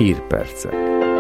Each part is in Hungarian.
Hírpercek.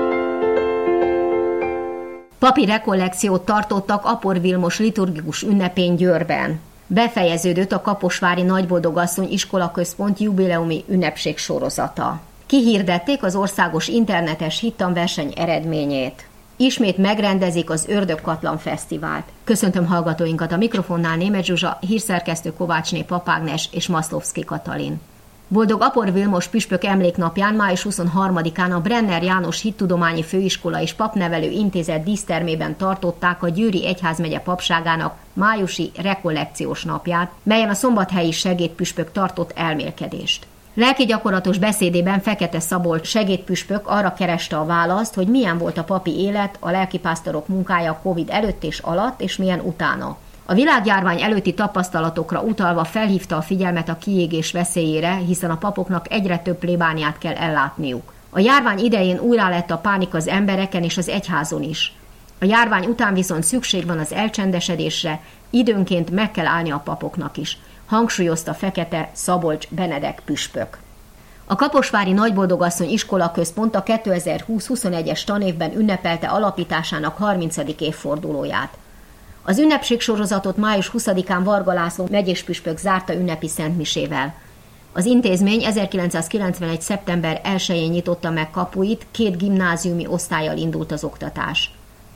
Papi rekollekciót tartottak Apor Vilmos liturgikus ünnepén Győrben. Befejeződött a Kaposvári Nagyboldogasszony Iskolaközpont jubileumi ünnepség sorozata. Kihirdették az országos internetes hittanverseny eredményét. Ismét megrendezik az Ördögkatlan Fesztivált. Köszöntöm hallgatóinkat, a mikrofonnál Németh Zsuzsa, hírszerkesztő Kovácsné Papágnes és Maszlovszky Katalin. Boldog Apor Vilmos püspök emléknapján május 23-án a Brenner János Hittudományi Főiskola és Papnevelő Intézet dísztermében tartották a Győri Egyházmegye papságának májusi rekollekciós napját, melyen a szombathelyi segédpüspök tartott elmélkedést. Lelkigyakorlatos beszédében Fekete Szabolcs segédpüspök arra kereste a választ, hogy milyen volt a papi élet, a lelkipásztorok munkája Covid előtt és alatt, és milyen utána. A világjárvány előtti tapasztalatokra utalva felhívta a figyelmet a kiégés veszélyére, hiszen a papoknak egyre több plébániát kell ellátniuk. A járvány idején újrá lett a pánik az embereken és az egyházon is. A járvány után viszont szükség van az elcsendesedésre, időnként meg kell állni a papoknak is, hangsúlyozta Fekete Szabolcs Benedek püspök. A Kaposvári Nagyboldogasszony Iskolaközpont a 2020-21-es tanévben ünnepelte alapításának 30. évfordulóját. Az ünnepségsorozatot május 20-án Varga László megyéspüspök zárta ünnepi szentmisével. Az intézmény 1991. szeptember 1-én nyitotta meg kapuit, 2 gimnáziumi osztállyal indult az oktatás.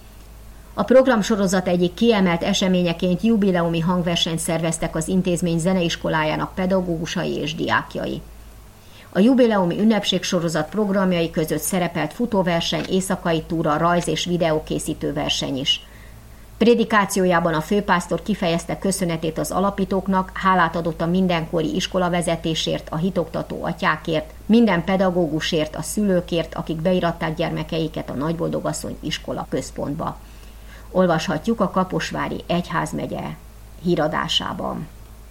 A programsorozat egyik kiemelt eseményeként jubileumi hangversenyt szerveztek az intézmény zeneiskolájának pedagógusai és diákjai. A jubileumi ünnepségsorozat programjai között szerepelt futóverseny, éjszakai túra, rajz- és videókészítő verseny is. Prédikációjában a főpásztor kifejezte köszönetét az alapítóknak, hálát adott a mindenkori iskolavezetésért, a hitoktató atyákért, minden pedagógusért, a szülőkért, akik beiratták gyermekeiket a Nagyboldogasszony Iskola központba. Olvashatjuk a Kaposvári Egyházmegye híradásában.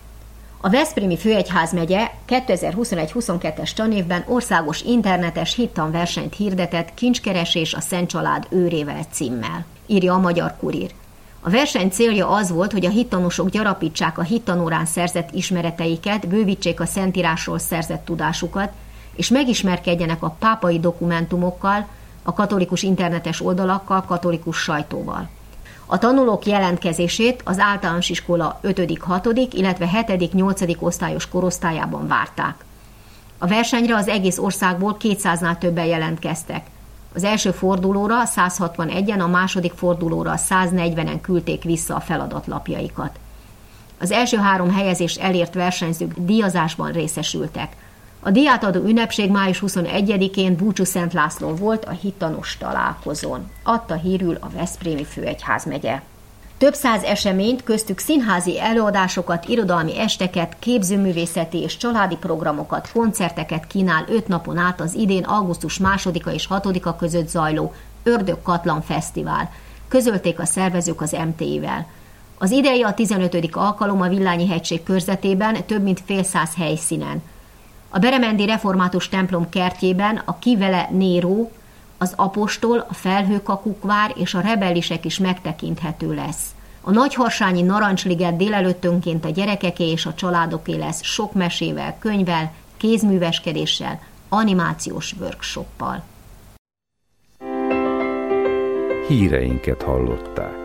A Veszprémi Főegyházmegye 2021-22-es tanévben országos internetes hittanversenyt hirdetett Kincskeresés a Szent Család őrével címmel, írja a Magyar Kurír. A verseny célja az volt, hogy a hittanosok gyarapítsák a hittanórán szerzett ismereteiket, bővítsék a Szentírásról szerzett tudásukat, és megismerkedjenek a pápai dokumentumokkal, a katolikus internetes oldalakkal, katolikus sajtóval. A tanulók jelentkezését az általános iskola 5.-6., illetve 7.-8. osztályos korosztályában várták. A versenyre az egész országból 200-nál többen jelentkeztek. Az első fordulóra 161-en, a második fordulóra 140-en küldték vissza a feladatlapjaikat. Az első 3 helyezést elért versenyzők díjazásban részesültek. A díjátadó ünnepség május 21-én Búcsú Szent Lászlón volt a hittanos találkozón, adta hírül a Veszprémi Főegyházmegye. Több 100 eseményt, köztük színházi előadásokat, irodalmi esteket, képzőművészeti és családi programokat, koncerteket kínál 5 napon át az idén augusztus 2-a és 6-a között zajló Ördögkatlan Fesztivál, közölték a szervezők az MTI-vel. Az idei a 15. alkalom a Villányi-hegység körzetében, több mint fél 100 helyszínen. A beremendi református templom kertjében a Kivele Néró, az Apostol, a Felhőkakukvár és a Rebellisek is megtekinthető lesz. A Nagyharsányi Narancsliget délelőttönként a gyerekeké és a családoké lesz sok mesével, könyvvel, kézműveskedéssel, animációs workshoppal. Híreinket hallották.